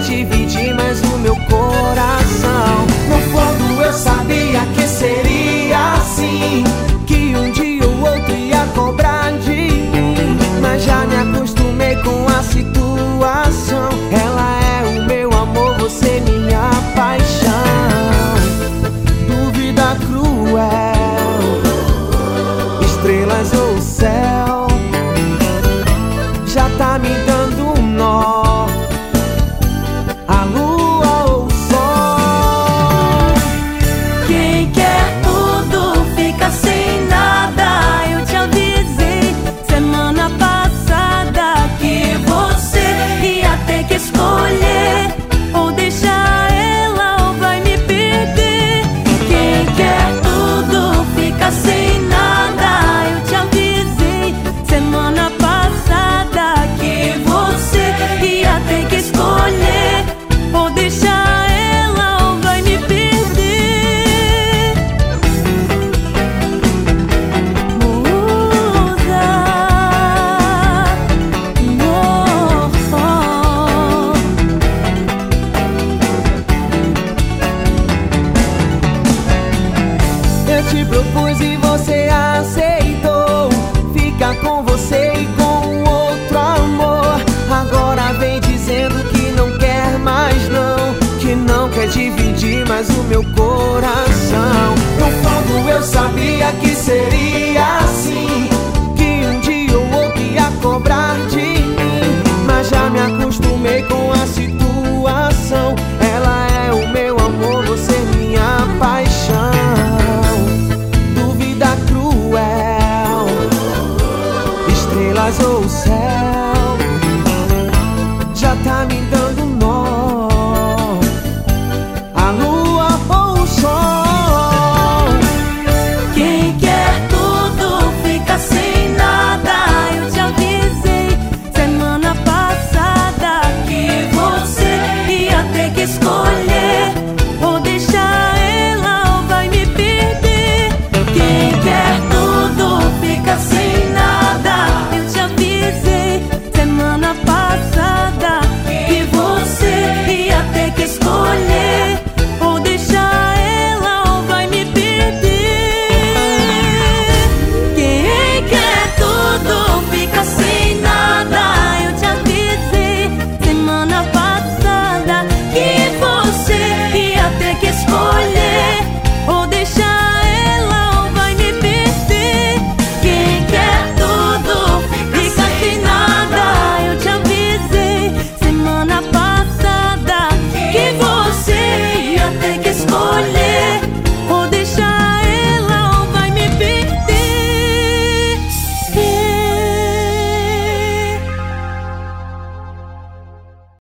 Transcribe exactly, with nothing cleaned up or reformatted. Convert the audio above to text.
dividir mais o meu coração. No fundo eu sabia que seria assim, que um dia ou outro ia cobrar de mim, mas já me acostumei com a situação. Ela é o meu amor, você minha paixão. Dúvida cruel, estrelas ou céu, já tá me dando um nó. A lua ou o sol. Quem quer tudo fica sem nada. Eu te avisei semana passada que você ia ter que escolher, ou deixar ela ou vai me perder. Quem quer tudo fica sem nada. Eu te avisei semana passada que você ia ter que escolher, ou deixar ela ou vai me perder. Muda, oh, Eu te propus e você aceitou, fica com você e com o outro amor. Agora vem dizendo que não quer mais não, que não quer dividir mais o meu coração. No fundo eu sabia que seria assim, que um dia ou outro ia cobrar de mim, mas já me acostumei com a situação. Ela é o meu amor, você minha paixão. Dúvida cruel, estrelas ou céu, já tá me dando